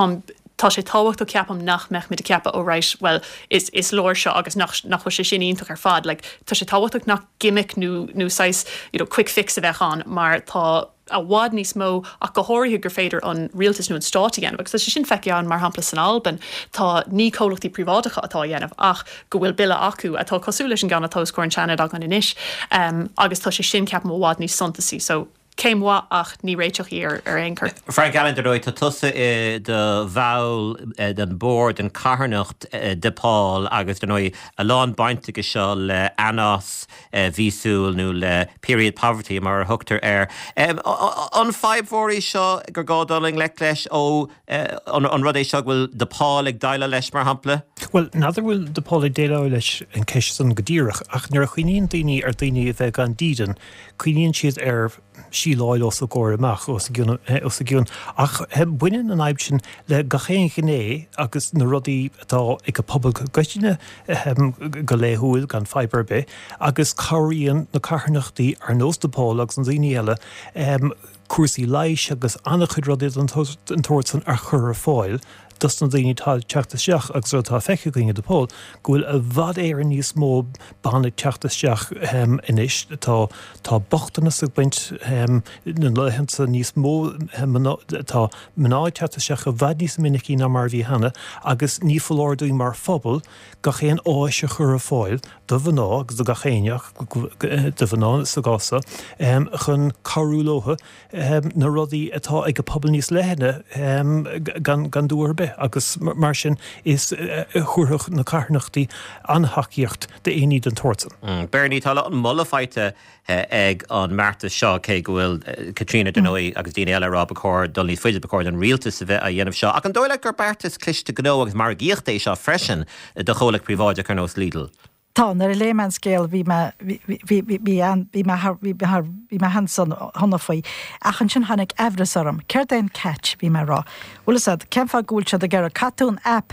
S4: tá sé táhacht ó ceapam nach meach mit a ceapa ó ráis well is lóir seo agus nach sé sin ionach ar fad like, tá sé táhachtach nach gimmick nó sais quick fix a bheith an mar tá a bhád níos mó ach go háirthe gur féidir an rialtas nó an stáit dhéanamh, agus sé sin feiceán mar hampla san Alban tá ní cólachtaí prívádacha atá dhéanamh ach go bhfuil bille acu atá cosú leis an gan atá scóir an Shannon ag an inis agus tá sé sin ceapam ó bhád níos sontasaí so céim wa ach ní réiteach í ar aoncur.
S1: Frank Allen roiid tá tusa de bhail den bord an carnacht de Paul agus den a lán baintige seo le anas vísúil nó le period poverty mar thugtar an feibhóirí seo gur gádáling le leis ó an rud é seo bhfuil de Paul ag daile leis mar hampla?
S2: Well, nadidir bhfuil de Paul ag déile leis an ceis an godíireach ach nuair a chuoíonn daoine ar daoine bheith gan díden chuoíonn siad ar sí láil os a ggóir amach os a gún ach buinean an aib sin le gachéin gné agus na rudaí atá ag go pobl goistine go léthúil gan fiberbe agus choiríonn na carnachtaí ar nós de Paul agus an daoine eile cuasaí leiis agus annach chud rudaí an tuairtan ar chur a fáil dus na daoine tá teachtasteach agus tá feice goine de Paul gohfuil a bhd éar níos mó banna teachtasteach inis tá bochtanas a baint na lehansa níos mó tá mná teachtasteach a bhd níos minic í na mar bhí hena agus ní fóláirdaí mar phobal gachéan áis a chur a fáil do bhaná agus do gachéineach do bhaná sa gása chun carúlótha na rudaí atá ag go pobl níos lehanna gan dúir be agus mar sin is chuirthach na carnachtaí anhaíocht de éí den tuairtan.
S1: Bernie tá an mollafeite ag an Marta seo cé gohfuil Catrína Denói agus Díana eile rá becóir dul níos fuidir becóir an rialtas a bheith a dhéanamh seo ach an dóile gur Bertas cliste gnó agus mar gíochtta é seo freisin do cholaigh príváide chu nós lídal.
S6: Tá ar léman scéal bhí me hansan honna faoi achan sin hannig ehrasom, Ceir daon catch bhí me rá. Ulasad ceimfa gúil se a gar a catún app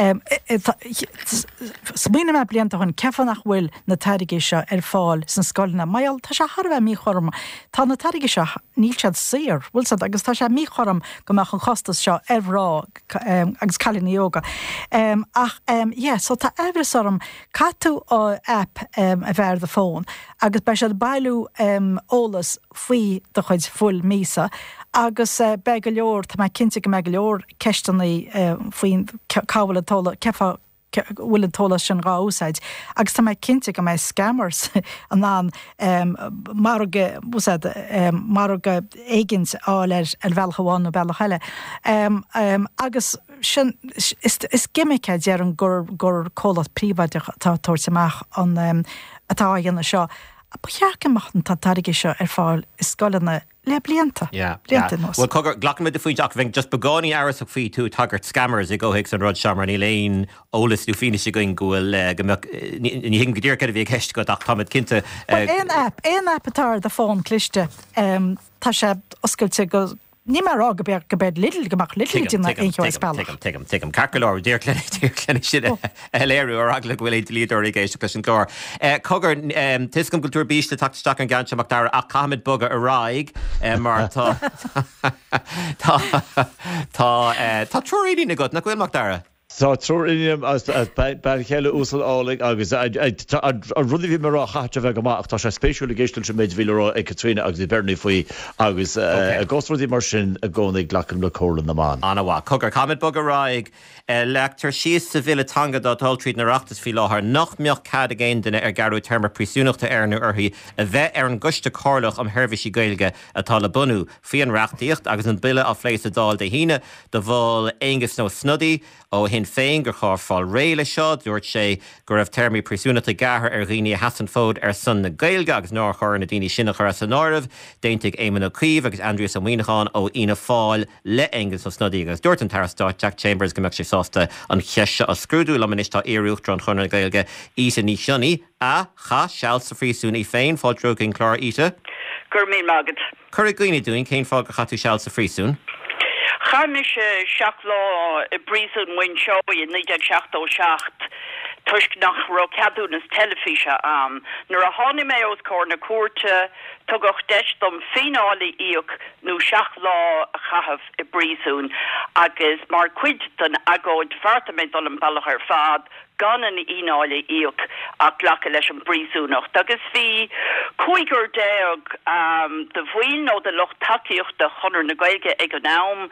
S6: smíine me blianta chun cefa nach bhfuil na tairigé seo ar fáil san scoilna maiall tá se Harbheith mí chorm tá na tairigé seo níl sead sir bhilsad agus tá sé mí chorm go meach an chostas seo rá agus chalíní yoga so tá ehrasom catú ó app a bhar de fón agus bei se bailú ólas faoi do chuid full mísa agus be go leor tá mai cinnte go me go leor cestannaí faoin cáhfuil tóla cefa bhfuil tóla sin rá úsáid agus tá mai cinnte go mai scammers an marga éigins áil ar bhealchaháin nó bhealach heile agus sin is gimmice dear an gur cólas príomhaide tá tuairteach an atá dhéanana seo. Ba cheachach tá tairigé seo ar fáil is scoilena le blianta.
S1: Well, cogur glachan de faoi Jack just begáí áras a faoi tú tagart scammers I go hicks an rud seammar ní léon ólas tú fine sigin gohfuil ní hin godíir ce a bhí ceist go ach táid cinnte.
S6: Éon app atá de fón cliste tá sé oscailte go ní mar rá go bed lidl goach lidlna spell.
S1: Tem Carcolár déir clenne si léirú ar agla bhfuil líidir I géiste an chlár. Cogur tuiscom goúir bíiste tateach an gan seach dar a chaid bugad a ráig mar tá troíí na god na bhfuilach dara.
S5: Tá trúm as chéile úsal álaigh agus a rudí bhí mar chatte bheith goach tá sé spéisiúla géistil sem méid bhílerá ag Catriona agus I Bernie faoi agus gosrúdí mar sin a gcónaigh ghlachan le cólan na man.
S1: Anhá cogur chaid bug a ráig leachtar síos sa bhile tanga dá tríd na reachtas fi láthair nach meoch cad a géin duine ar garú termar prísúnachta airnú orthaí a bheith ar an guiste cárlach am thuirmhísí gailge atá le bunú faoin reachtaíocht agus an bille a phlééis a dáil de híine do bháil égus nó snudí ó hin féin gur chár fáil réile seo dúirt sé gur raibh termí prísúnachta gahar ar riine hasan fód ar san na gailge agus ná chur na daoine sinna chur san áibh déintigh Éamon Ó Cuíomh agus Andrew Ó Muoineáin ó ina fáil le égus ó snudí agus dúirt an tarastá Jack Chambers gomeach sé sásta an cheise a scrúdú le manistá éireúcht an chuna gailge ísa ní sinní a cha seall sa frísún I féin fáil drogin chlár íta.
S7: Gur mí magad.
S1: Cur a gcuine dúin cén fáil go chatú seall sa frísún.
S7: Chamis seach lá I brísún muin seo I 1967 tuisc nach ro cadúnas telefíse nuair a tháinig mé os cór na cuarta tugach deistom féinálaí íoc nó seach lá a chahabh I brísún agus mar cuid don agóid departament an bailach ar fad gan an ínálaí íoc ach lecha leis an brísúnacht agus bhí cuigur déag de bhhuiil nó de loch takeíocht de chunar na gailge ag an nám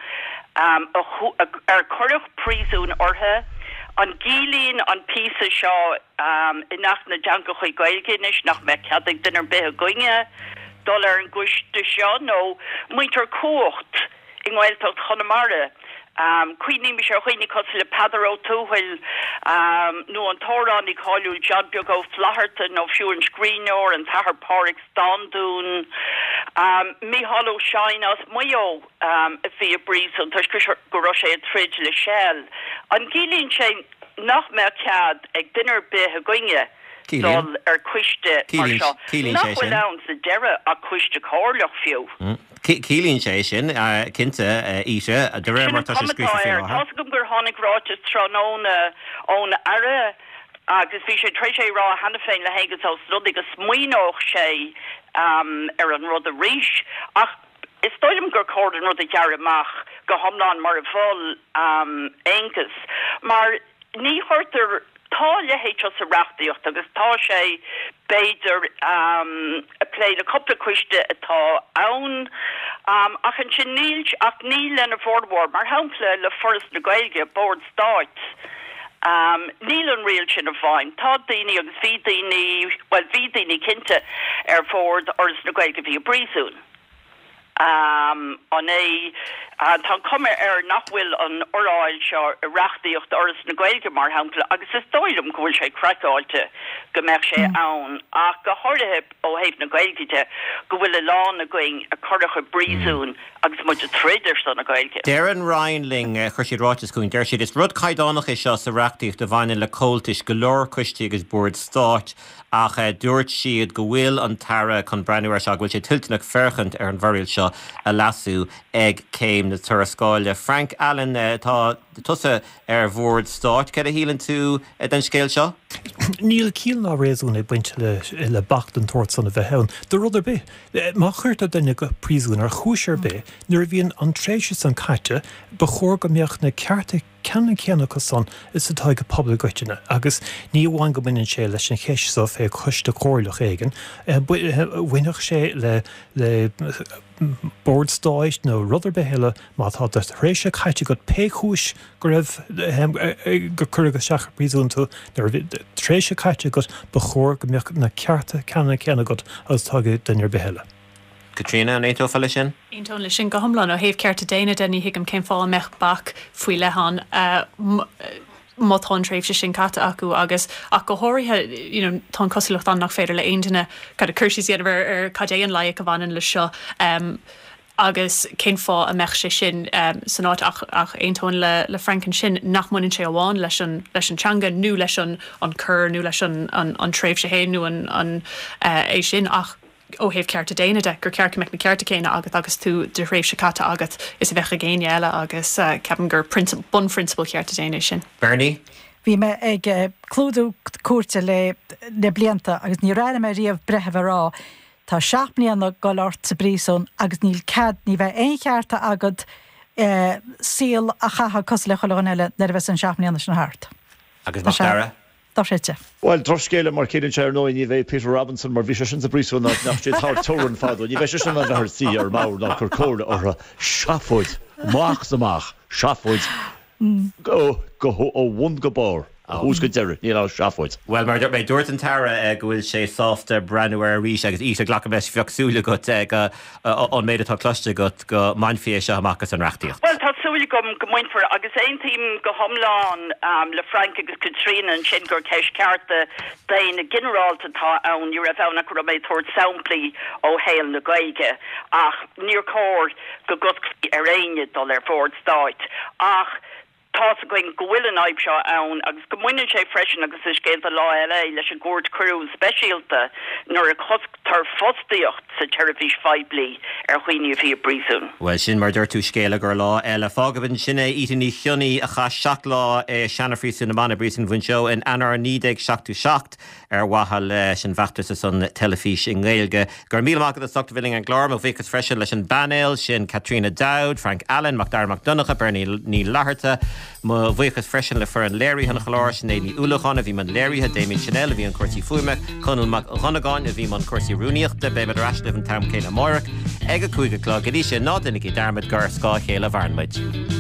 S7: ar chuireh prísún orthe an gílín an písa seo I nach na deanga chuig gailginis nach me ceadig dunar bethe goine dul ar an gúiste seo nó muintear cuacht I nghailteacht Chonamara. Cuoine mi sé chuoine cos le padaró túhail nó an tórán I cáilú John Biogo Flaherty nó fiú an screenor an tahar páric standún mi halló sein as muo a bhí a brís an tuis go sé a trid le sell. An gílín sé nach me cead ag dunar bethe goine dul ar cuiste mar seo. Nach bhfuil ann sa deire a cuiste cárlach fiú.
S1: Cílín sé sin cinnte ise a de réir mar tá scrífa fé.
S7: Tá gom gur tháinig ráte tróna ón ara agus bhí sé tre sé rá hena féin le hégus á sluddig a smuoinóch sé ar an rud a ríis ach is stoilm gur códan rud a dear amach go homláán mar a bhil égus mar ní chuirtar tá lehéit sa reachtaíocht agus tá sé beidir a plé le coppla cuiste atá ann ach an sin níl ach níl lena fórhór mar hapla le forras na gailge board start níl an riil sin a bhain tá daoine agus bhí daoine cinnte ar fórd ors na gailge bhí a brísún an Hané tá cumir nachhfuil an oráil seo rachtaíocht oras na Gaeilge mar hampla agus is dóilm go bhfuil sé craicáilte go meach sé ann ach go háirithe ó héh na Gaeilgeide go bhfuil le lán na going a chuircha brísún agus muid a tréidir san na Gaeilge.
S1: Darren Reinling chuir siad rátas cún deir siad is rud caiidánach is seo sa reachtaíocht a bhaine le cóiltis go leor cuistí agus bord stáit ach dúirt siad go bhfuil an tara chun breúir se bhfuil sé tiltnach ferchant an bhariil seo a lasú ag céim na tuarascáile. Frank Allen tá tusa bhórd stáit ce a hílann tú den scéil seo?
S2: Níl cíal ná réasún buinte le bacht an tuairt sanna bheith ann. De rudidir bé. Má chuirt a duine go prísún ar chúisiir bé, nuair bhíon an tréise san caite ba chóir go mbeoch na cearta ceanna go san is atá go poblbal goiteine, agus ní bháin go baineann sé leis an chéisá fé chuiste cóirlach éigen, bhuiineach sé le boardstáis nó rudidir be heile má tá de réise caite go péchúis go raibh go chur go seach prísúnta tréise caite go ba chóir go mbeoch na cearta ceanna go agus tá duine be heile.
S1: Katrina an éto fall sin?
S4: Éntón lei sin go thomlan ó héobh ceart a déine denní hiigem céim fáil meach bach faoi lehan mátán tréimh se sin cata acu agus ach go háirithe tá cosíocht an nach féidir le aontainine cad a chuirsí siad ar cadéan le go bhhanan le seo agus cén fá a meach sé sin san áit ach aontón le Franken sin nach muinn sé amháin leis an teanga nó leis an chur nó leis an tréimh sé héin nó an é sin ach ó héobh ceart a déine de gur ceart meach na cearta céine agus tú de réibh se cata agat is a bheith a géine eile agus ceapan gur bun principal ceart a déine sin.
S1: Bernie?
S6: Bhí me ag clúdú cuarta le blianta agus ní réile me riamh bretheh rá tá seaapníanana go láirt sa brísún agus níl cad ní bheith éon chearta agad síl a chatha cos le choáin eile na bheith an seaapníanana sin thart.
S1: Agus Machara?
S5: Well, droscéile mar céann sé nó ní bheith Peter Robinson mar bhí sé sin sa brísún nach sé tá tóran fadú, ní bheith sin an bheith sí ar máir nach chur cóir ar seafuid, máach samach, seafuid go ó bhain go báir. Who's good there? You know, Shafwood.
S1: Well, mar mé dúirt an tara go bhfuil sé sáfta brenuir rís agus ís a ghlacha meis fiachsúla go an méid atá cloiste go mainfie se amachchas an reachtaíocht.
S7: Well, tásúla go muinfar agus ein tíim go thomláin le Frank agus Katrina an sin gur ceis cearta daon na generálta tá ann ní raibh anna go méid tuairt samplaí ó héal na Gaeilge ach níor cóir go guscaí ar aine dul ar fórd stáit ach tá going gohfuil an aib seo ann agus go muine sé freisin agus is céad a lá eile leis an gúirt cruú speisialta nuair a tar fosdaíocht sa Terrafís 5 bliain ar chuoine bhí brísún.
S1: Well, sin mar dúirt tú scéile gur lá eile fágabann sinna ítaní chiuní a cha seach lá seanafrís na mana brísún bhain seo in anar nídeag seachtú seacht ar watha leis an bheachtas san telefís in Gaeilge. Gur míleach a socht bhilling an glár mo bhíchas freisin leis an Banéil sin Katrina Dowd, Frank Allen, Macdar McDonagh, Bernie ní Laharta, mo bhíchas freisin le fur an léirí hanna choláir sin éí úlachan a bhí man léirithe Damien Chanel a bhí an cuairtí fuimeach, Conal Mac Ronagáin a bhí man cuairtí rúníochta be me rasliv an tam céine Moiric, ag a cúige clog a dí sé nádanig i darmad gur scá chéile bharnmuid.